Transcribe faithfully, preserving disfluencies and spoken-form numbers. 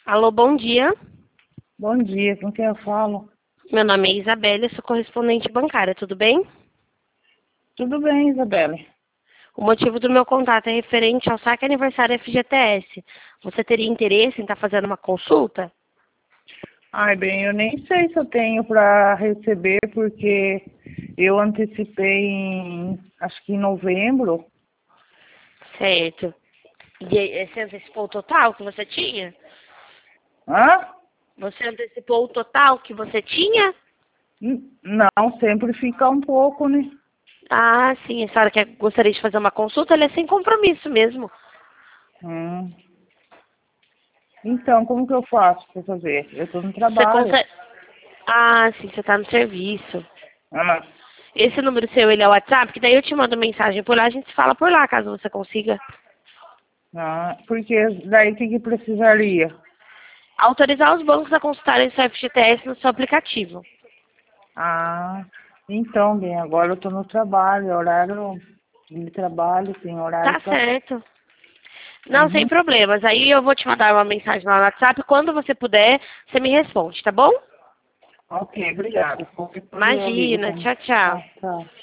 Alô, bom dia. Bom dia, com quem eu falo? Meu nome é Isabelle, sou correspondente bancária, tudo bem? Tudo bem, Isabelle. O motivo do meu contato é referente ao saque aniversário F G T S. Você teria interesse em estar fazendo uma consulta? Ai, bem, eu nem sei se eu tenho para receber, porque eu antecipei em, acho que em novembro. Certo. E aí, você antecipou o total que você tinha? Hã? Você antecipou o total que você tinha? N- Não, sempre fica um pouco, né? Ah, sim. A senhora quer, gostaria de fazer uma consulta? Ela é sem compromisso mesmo. Hum. Então, como que eu faço para fazer? Eu estou no Você trabalho. consegue... Ah, sim, você está no serviço. Ah, Esse número seu, ele é o WhatsApp? Que daí eu te mando mensagem por lá, a gente se fala por lá, caso você consiga. ah, porque daí o que que precisaria? Autorizar os bancos a consultarem seu F G T S no seu aplicativo. Ah, então, bem, agora eu estou no trabalho, é horário de trabalho, tem horário Tá para... certo. Não, sem Uhum. problemas. Aí eu vou te mandar uma mensagem lá no WhatsApp. Quando você puder, você me responde, tá bom? Ok, obrigada. Qualquer coisa eu ligo Imagina. também. Tchau, tchau. Tá, tá.